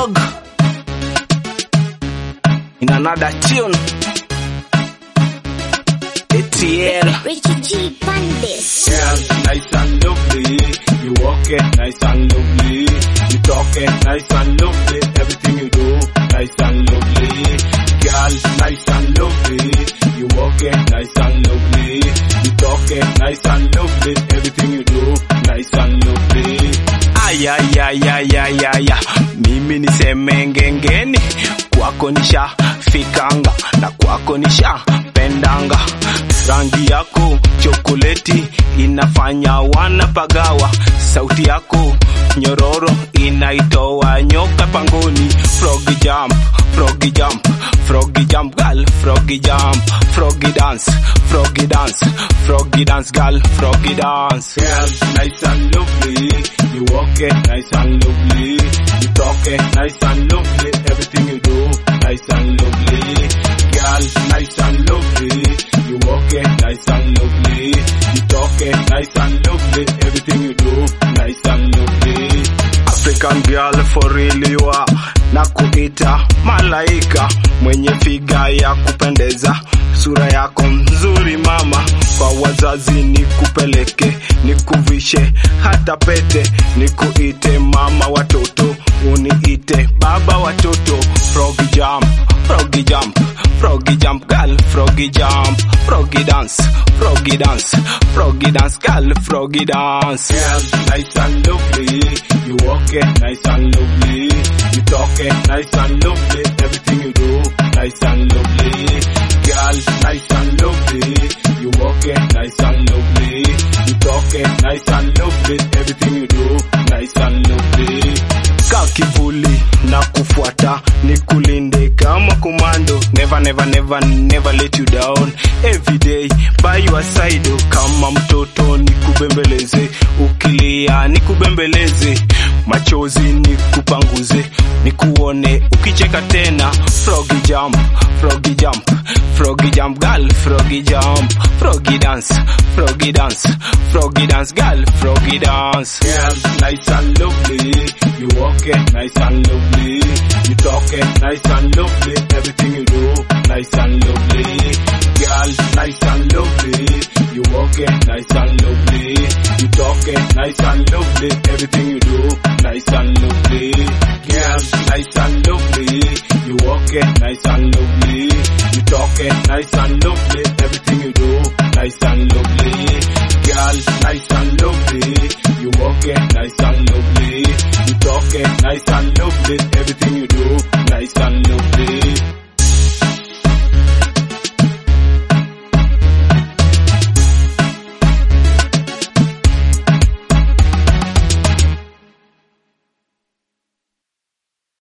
Frog in another tune. ATL Richie G Pandis. Girl, nice and lovely. You walk it nice and lovely. You talk it nice and lovely. Everything you do, nice and lovely. Girl, nice and lovely. You walk it nice and lovely. You talk it nice and lovely. Everything you do, nice and lovely. Ayayayayayaya, mimi niseme ngengeni, kwako nisha fikanga na kwako nisha pendanga. Rangi yako chokoleti inafanya wanapagawa, sauti yako nyororo inaitoa nyoka pangoni. Froggy jump, froggy jump, froggy jump girl, froggy jump, froggy dance, froggy dance, froggy dance girl, froggy dance. Girl, nice and lovely. You walk it nice and lovely. You talk it nice and lovely. Everything you do, nice and lovely. Girl, nice and lovely. You walk it nice and lovely. You talk it nice and lovely. Everything you do, nice and lovely. African girl for real you are, na kuita malaika, mwenye figa ya kupendeza, sura yako nzuri mama, kwa wazazi nikupeleke, nikuvishe hata pete, nikuite mama watoto, uniite baba watoto. Froggy jump, froggy jump, froggy jump girl, froggy jump, froggy dance, froggy dance, froggy dance girl, froggy dance. Girl, nice and lovely. You walk it nice and lovely. You talk it nice and lovely. Everything you do, nice and lovely. Girl, nice and lovely. You walk it nice and lovely. You talk it nice and lovely. Everything you do, nice and lovely. Kakivuli na kufuata, nikulinde kama komando. Never, never, never, never let you down. Every day by your side. Kama mtoto nikubembeleze, ukilia nikubembeleze, machozi nikupanguze, nikuone ukicheka tena. Froggy jump, froggy jump, froggy jump girl, froggy jump, froggy dance, froggy dance, froggy dance girl, froggy dance. Girl, nice and lovely. You walk it nice and lovely. You talk it nice and lovely. Everything you do, nice and lovely. Girl, nice and lovely. You walk it nice and lovely. You talk it nice and lovely. Everything you do, nice and lovely. Girl, nice and lovely. You walk it nice and lovely. You talk it nice and lovely.